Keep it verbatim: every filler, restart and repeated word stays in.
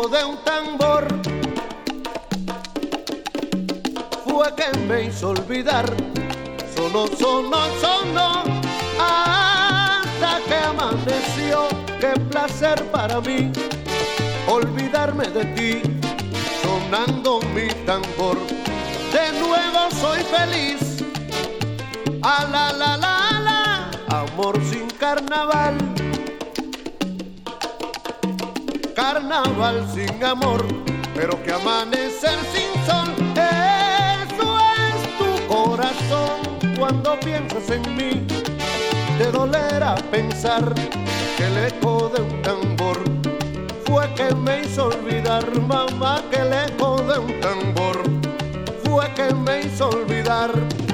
eco de un tambor fue que me hizo olvidar. Sonó, sonó, sonó hasta que amaneció. Qué placer para mí olvidarme de ti, sonando mi tambor. De nuevo soy feliz. A la la la la, amor sin carnaval. Carnaval sin amor, pero que amanecer sin sol. Eso es tu corazón cuando piensas en mí. Te dolerá pensar que el eco de un tambor fue que me hizo olvidar, mamá, que el eco de un tambor fue que me hizo olvidar.